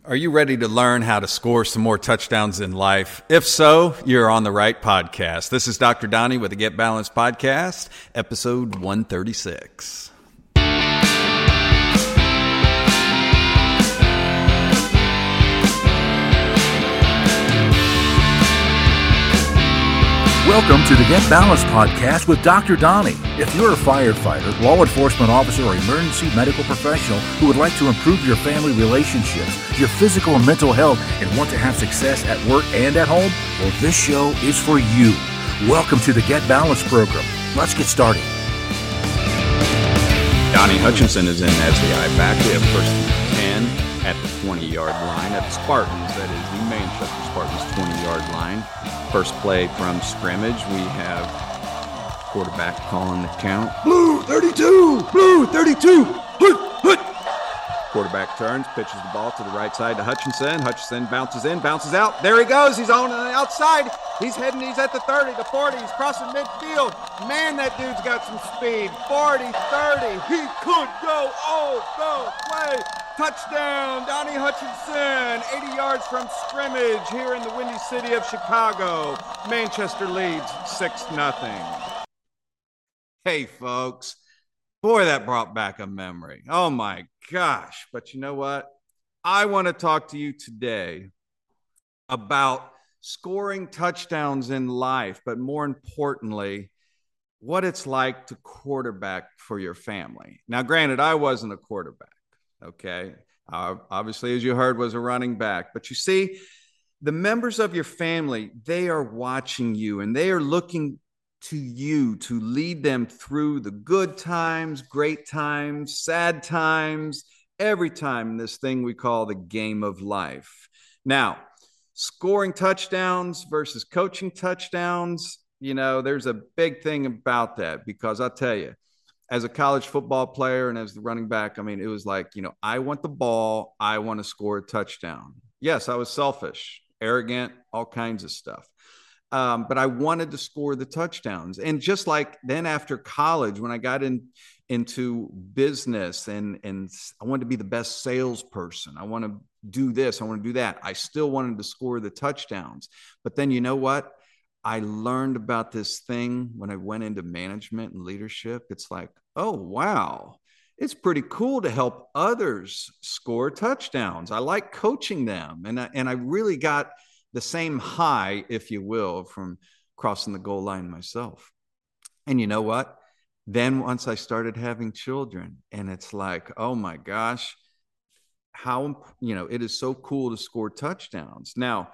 Are you ready to learn how to score some more touchdowns in life? If so, you're on the right podcast. This is Dr. Donnie with the Get Balanced Podcast, episode 136. Welcome to the Get Balanced Podcast with Dr. Donnie. If you're a firefighter, law enforcement officer, or emergency medical professional who would like to improve your family relationships, your physical and mental health, and want to have success at work and at home, well, this show is for you. Welcome to the Get Balanced program. Let's get started. Donnie Hutchinson is in as the I-back. We have first and 10 at the 20-yard line at the Spartans. That is the Manchester Spartans 20-yard line. First play from scrimmage, we have quarterback calling the count. Blue 32, blue 32, Quarterback turns, pitches the ball to the right side to Hutchinson. Hutchinson bounces in, bounces out. There he goes. He's on the outside. He's heading. He's at the 30, the 40. He's crossing midfield. Man, that dude's got some speed. 40, 30. He could go all the way. Touchdown, Donnie Hutchinson. 80 yards from scrimmage here in the windy city of Chicago. Manchester leads 6-0. Hey, folks. Boy, that brought back a memory. Oh, my gosh. But you know what? I want to talk to you today about scoring touchdowns in life, but more importantly, what it's like to quarterback for your family. Now, granted, I wasn't a quarterback, okay? Obviously, as you heard, was a running back. But you see, the members of your family, they are watching you, and they are looking to you to lead them through the good times, great times, sad times, every time in this thing we call the game of life. Now, scoring touchdowns versus coaching touchdowns, you know, there's a big thing about that, because I'll tell you, as a college football player and as the running back, I mean, it was like, you know, I want the ball, I want to score a touchdown. Yes, I was selfish, arrogant, all kinds of stuff. But I wanted to score the touchdowns. And just like then after college, when I got into business and I wanted to be the best salesperson, I want to do this, I want to do that. I still wanted to score the touchdowns. But then you know what? I learned about this thing when I went into management and leadership. It's like, oh, wow, it's pretty cool to help others score touchdowns. I like coaching them. And I really got the same high, if you will, from crossing the goal line myself. And you know what? Then once I started having children, and it's like, oh my gosh, how, you know, it is so cool to score touchdowns. Now,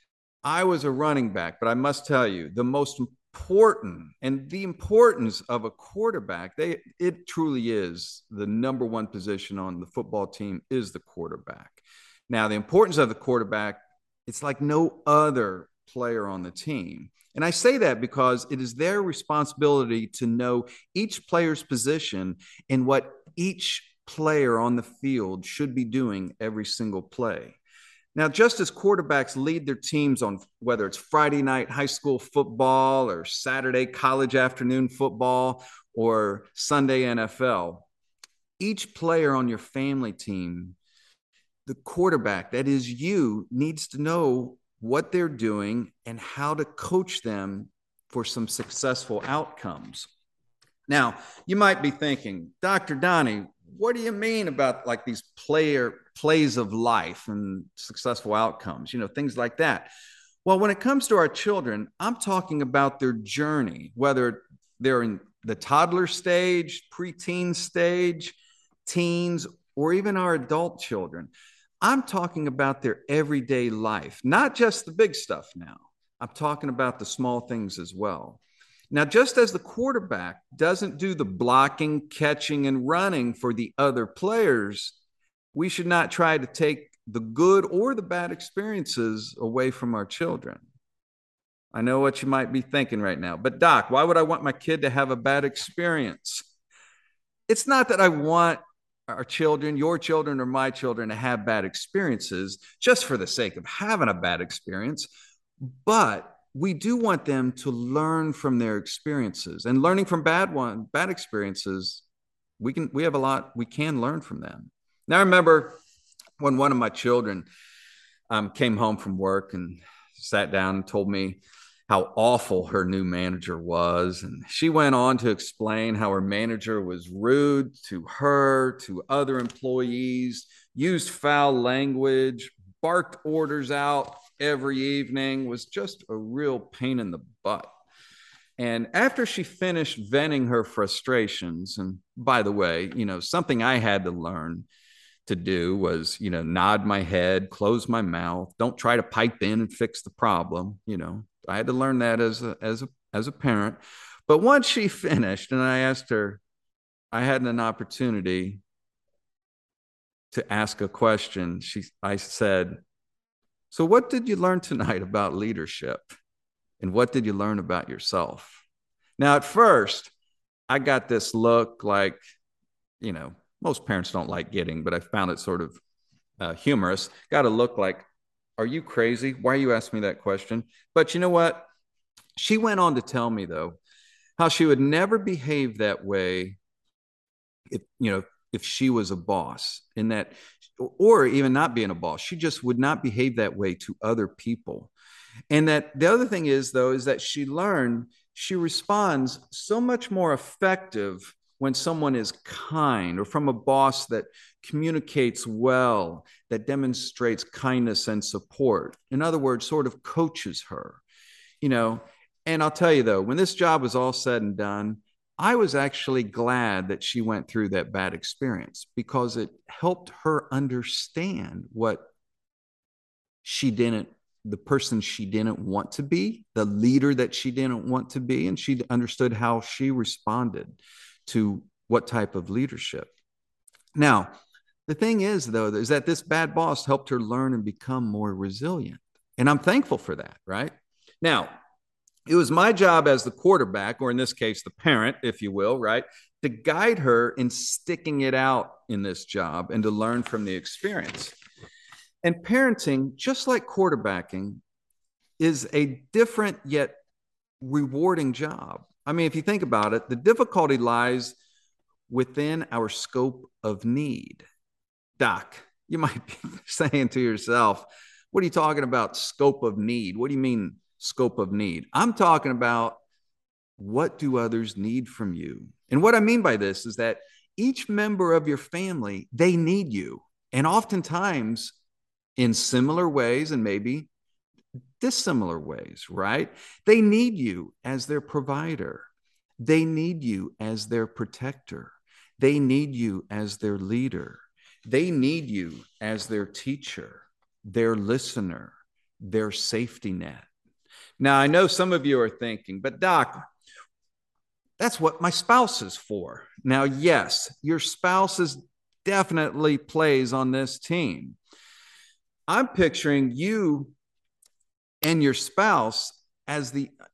I was a running back, but I must tell you, the most important and the importance of a quarterback, it truly is the number one position on the football team is the quarterback. Now, the importance of the quarterback, it's like no other player on the team. And I say that because it is their responsibility to know each player's position and what each player on the field should be doing every single play. Now, just as quarterbacks lead their teams on whether it's Friday night high school football or Saturday college afternoon football or Sunday NFL, each player on your family team, the quarterback, that is you, needs to know what they're doing and how to coach them for some successful outcomes. Now, you might be thinking, Dr. Donnie, what do you mean about like these plays of life and successful outcomes, you know, things like that? Well, when it comes to our children, I'm talking about their journey, whether they're in the toddler stage, preteen stage, teens, or even our adult children. I'm talking about their everyday life, not just the big stuff now. I'm talking about the small things as well. Now, just as the quarterback doesn't do the blocking, catching, and running for the other players, we should not try to take the good or the bad experiences away from our children. I know what you might be thinking right now, but Doc, why would I want my kid to have a bad experience? It's not that I want our children, your children, or my children to have bad experiences just for the sake of having a bad experience, but we do want them to learn from their experiences, and learning from bad experiences, we can learn from them. Now, I remember when one of my children came home from work and sat down and told me how awful her new manager was. And she went on to explain how her manager was rude to her, to other employees, used foul language, barked orders out every evening, was just a real pain in the butt. And after she finished venting her frustrations, and by the way, something I had to learn to do was, nod my head, close my mouth, don't try to pipe in and fix the problem. I had to learn that as a parent. But once she finished and I asked her, I had an opportunity to ask a question. I said, so what did you learn tonight about leadership? And what did you learn about yourself? Now, at first, I got this look like, most parents don't like getting, but I found it sort of humorous. Got a look like, are you crazy? Why are you asking me that question? But you know what? She went on to tell me, though, how she would never behave that way if she was a boss, in that, or even not being a boss. She just would not behave that way to other people. And that the other thing is, though, is that she learned she responds so much more effective when someone is kind, or from a boss that communicates well, that demonstrates kindness and support. In other words, sort of coaches her, And I'll tell you, though, when this job was all said and done, I was actually glad that she went through that bad experience, because it helped her understand the person she didn't want to be, the leader that she didn't want to be. And she understood how she responded to what type of leadership. Now, the thing is, though, is that this bad boss helped her learn and become more resilient. And I'm thankful for that, right? Now, it was my job as the quarterback, or in this case, the parent, if you will, right, to guide her in sticking it out in this job and to learn from the experience. And parenting, just like quarterbacking, is a different yet rewarding job. I mean, if you think about it, the difficulty lies within our scope of need. Doc, you might be saying to yourself, what are you talking about, scope of need? What do you mean, scope of need? I'm talking about, what do others need from you? And what I mean by this is that each member of your family, they need you. And oftentimes in similar ways and maybe dissimilar ways, right? They need you as their provider. They need you as their protector. They need you as their leader. They need you as their teacher, their listener, their safety net. Now, I know some of you are thinking, but Doc, that's what my spouse is for. Now, yes, your spouse definitely plays on this team. I'm picturing you and your spouse as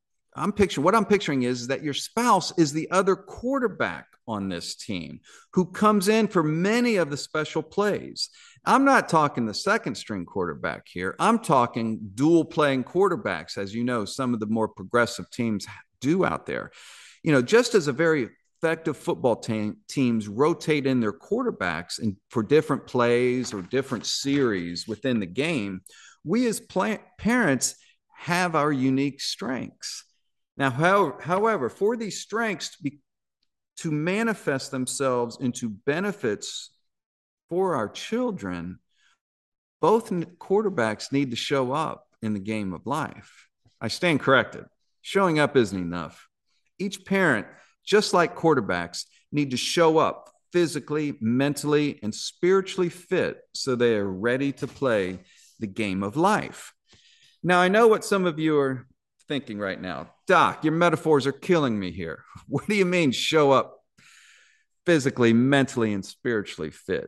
what I'm picturing is that your spouse is the other quarterback on this team who comes in for many of the special plays. I'm not talking the second string quarterback here. I'm talking dual playing quarterbacks, as you know, some of the more progressive teams do out there. Just as a very effective football teams rotate in their quarterbacks for different plays or different series within the game, we as parents have our unique strengths. Now, however, for these strengths to manifest themselves into benefits for our children, both quarterbacks need to show up in the game of life. I stand corrected. Showing up isn't enough. Each parent, just like quarterbacks, need to show up physically, mentally, and spiritually fit so they are ready to play the game of life. Now, I know what some of you are thinking right now. Doc, your metaphors are killing me here. What do you mean show up physically, mentally, and spiritually fit?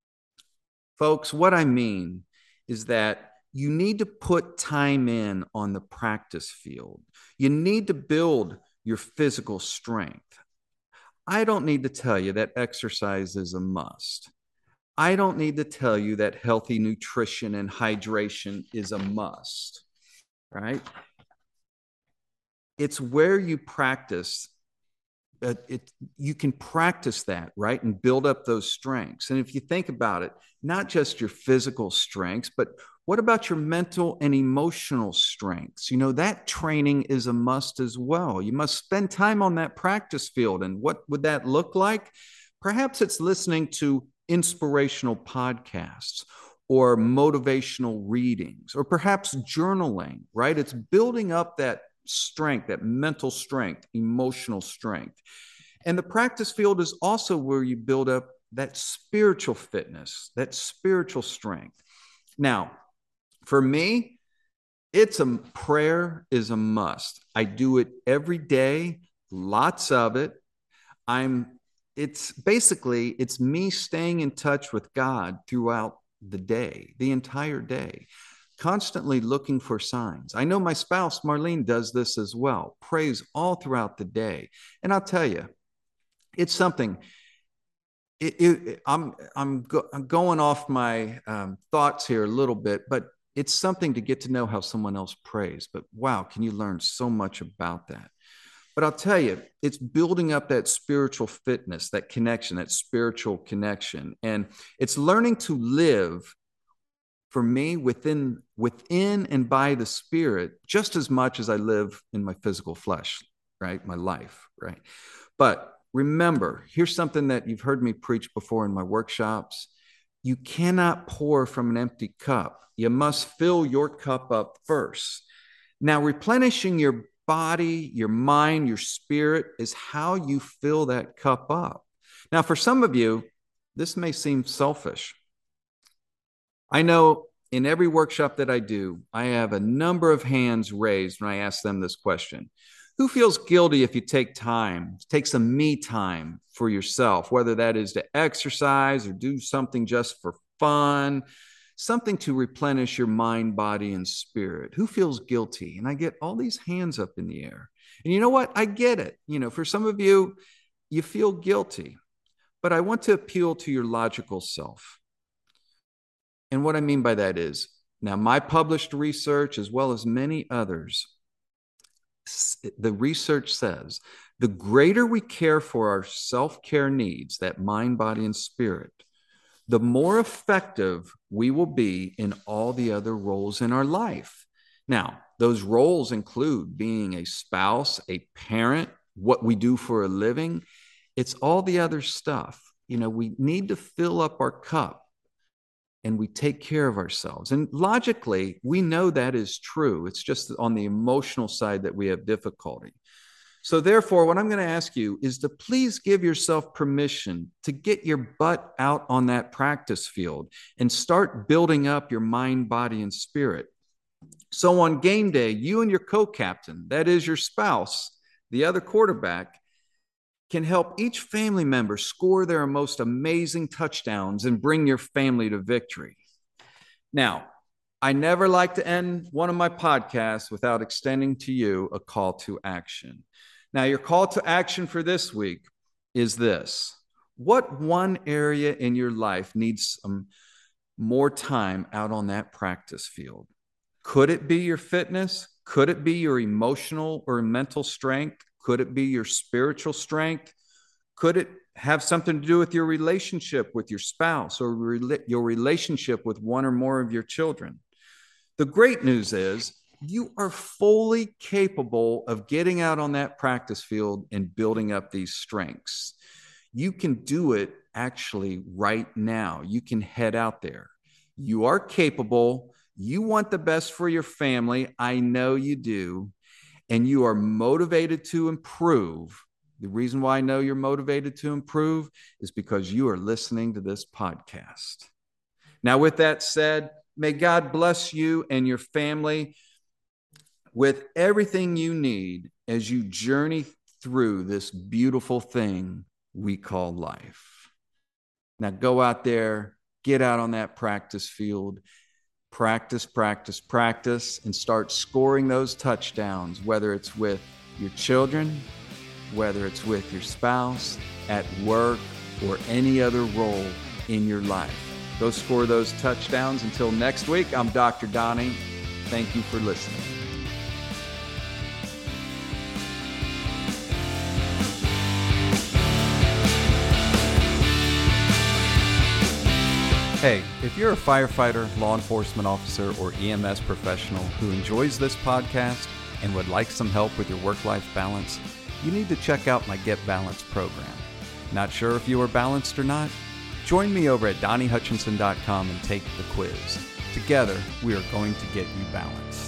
Folks, what I mean is that you need to put time in on the practice field. You need to build your physical strength. I don't need to tell you that exercise is a must. I don't need to tell you that healthy nutrition and hydration is a must, right? It's where you practice you can practice that, right? And build up those strengths. And if you think about it, not just your physical strengths, but what about your mental and emotional strengths? That training is a must as well. You must spend time on that practice field. And what would that look like? Perhaps it's listening to inspirational podcasts or motivational readings, or perhaps journaling, right? It's building up that strength, that mental strength, emotional strength. And the practice field is also where you build up that spiritual fitness, that spiritual strength. Now, for me, prayer is a must. I do it every day, lots of it. It's me staying in touch with God throughout the day, the entire day, constantly looking for signs. I know my spouse, Marlene, does this as well, prays all throughout the day. And I'll tell you, it's something. I'm going off my thoughts here a little bit, but it's something to get to know how someone else prays. But wow, can you learn so much about that? But I'll tell you, it's building up that spiritual fitness, that connection, that spiritual connection. And it's learning to live, for me, within and by the Spirit, just as much as I live in my physical flesh, right? My life, right? But remember, here's something that you've heard me preach before in my workshops. You cannot pour from an empty cup. You must fill your cup up first. Now, replenishing your body, your mind, your spirit is how you fill that cup up. Now, for some of you, this may seem selfish. I know in every workshop that I do, I have a number of hands raised when I ask them this question. Who feels guilty if you take some me time for yourself, whether that is to exercise or do something just for fun, something to replenish your mind, body, and spirit? Who feels guilty? And I get all these hands up in the air. And you know what? I get it. For some of you, you feel guilty, but I want to appeal to your logical self. And what I mean by that is, now my published research, as well as many others, the research says the greater we care for our self-care needs, that mind, body, and spirit, the more effective we will be in all the other roles in our life. Now, those roles include being a spouse, a parent, what we do for a living. It's all the other stuff. We need to fill up our cup, and we take care of ourselves. And logically, we know that is true. It's just on the emotional side that we have difficulty. So therefore, what I'm going to ask you is to please give yourself permission to get your butt out on that practice field and start building up your mind, body, and spirit. So on game day, you and your co-captain, that is your spouse, the other quarterback, can help each family member score their most amazing touchdowns and bring your family to victory. Now, I never like to end one of my podcasts without extending to you a call to action. Now, your call to action for this week is this. What one area in your life needs some more time out on that practice field? Could it be your fitness? Could it be your emotional or mental strength? Could it be your spiritual strength? Could it have something to do with your relationship with your spouse or your relationship with one or more of your children? The great news is you are fully capable of getting out on that practice field and building up these strengths. You can do it actually right now. You can head out there. You are capable. You want the best for your family. I know you do. And you are motivated to improve. The reason why I know you're motivated to improve is because you are listening to this podcast. Now, with that said, may God bless you and your family with everything you need as you journey through this beautiful thing we call life. Now, go out there, get out on that practice field. Practice, practice, practice, and start scoring those touchdowns, whether it's with your children, whether it's with your spouse, at work, or any other role in your life. Go score those touchdowns. Until next week, I'm Dr. Donnie. Thank you for listening. Hey, if you're a firefighter, law enforcement officer, or EMS professional who enjoys this podcast and would like some help with your work-life balance, you need to check out my Get Balanced program. Not sure if you are balanced or not? Join me over at DonnieHutchinson.com and take the quiz. Together, we are going to get you balanced.